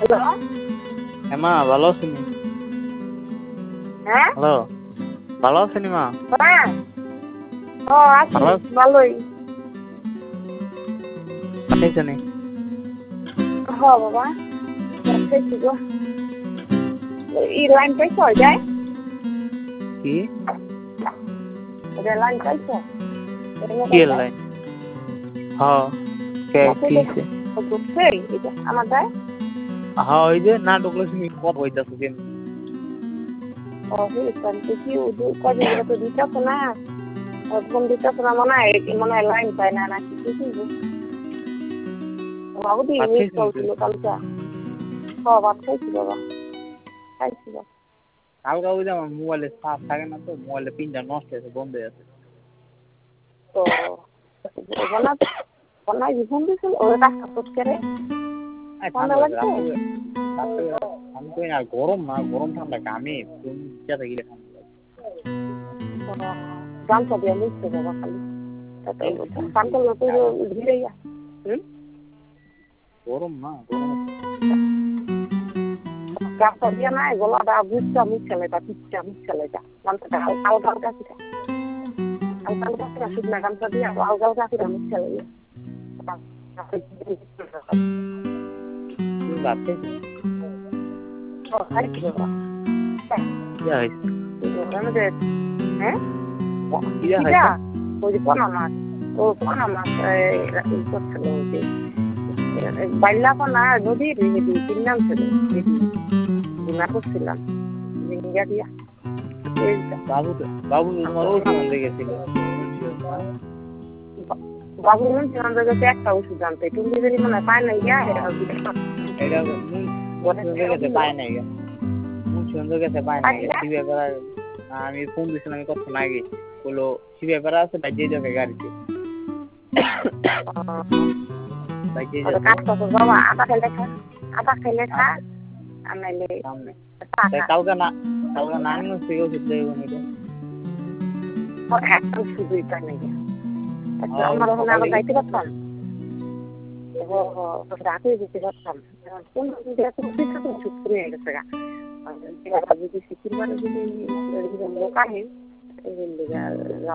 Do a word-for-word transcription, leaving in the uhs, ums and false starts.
Hello. হ্যাঁ মা, ভালো আছেন? হ্যাঁ? হ্যালো, ভালো আছেন মা? হ্যাঁ। ও আছি, ভালো আছেন? ভালোই। খাইছেন? হ বাবা, খাইছি গো। ই লাইন পাইছ যায়? কি? ওদের লাইন পাইছ? কি লাইন? হ্যাঁ, কে কি হইছে? ঢুকছে এটা আমার যায়? হ্যাঁ, ওই যে না ঢুকলে তুমি কত হইতাছো কেন? ও হইতাম কি উদু কদিন ধরে তো দিতাছ না। একদম দিতাছ না মনে হয় মনে হয় লাইন পায় না নাকি কি কি বাবু দি মিস করছিল কালকে। হ ভাত খাইছি বাবা, খাইছি বাবা। কালকে ওই যে আমার মোবাইলে চার্জ থাকে না, তো মোবাইলে পিনটা নষ্ট হয়েছে, বন্ধ হয়ে আছে। তো বনা বনা জীবন দিছিল ওরা কাজ করতে রে ঠান্ডা লাগছে। আমি কই না গরম না, গরম ঠান্ডা কামে তুমি ইচ্ছা গেলে ঠান্ডা লাগে। গামছা দিয়ে মুছতে বাবা খালি কানটা লোকে ধীরে যা। হুম গরম না, গরম গামছা দিয়ে নাই গলাটা বুঝটা মুছে লেটা পিচ্ছা মুছে লেটা গামছাটা আলগা আলগা ছিল আলগা আলগা ছিল শুকনা গামছা দিয়ে আলগা আলগা ছিল মুছে লেগে তুমি ভাত খাইছো? ও খাইছি বাবা। কি হয়েছে? আমাদের হ্যাঁ কি হয়েছে? ওই যে পোনা মাছ ও পোনা মাছ ই করছিল ওই যে বাইলা পোনা নদীর কিনলাম ছিল বিমা করছিলাম জিঙ্গা দিয়া। বাবু তো বাবু তো তোমার ওষুধ আনতে গেছিল। বাবু নুন কাছে একটা ওষুধ আনতে তুমি যদি মনে পায় না গিয়া এটা মুন্সিগঞ্জের কাছে পায় নাই গা মুন্সিগঞ্জের কাছে পায় নাই শিবেপাড়া। আমি ফোন দিয়েছিলাম কতক্ষণ আগে, বললো শিবেপাড়া আছে তাই যে যাবে গাড়িতে। বাবা আটা খেলে খা আটা খেলে খা আর নাইলে কালকে না কালকে নানি থেকে ওষুধ দেবো এটা একটা ওষুধই পায় না গিয়া আমার ওখানে আবার যাইতে পারতাম রাতে যেতে পারতাম কোন ওষুধ করে গেছে গা যদি সিকিমবারে যদি লোক আহে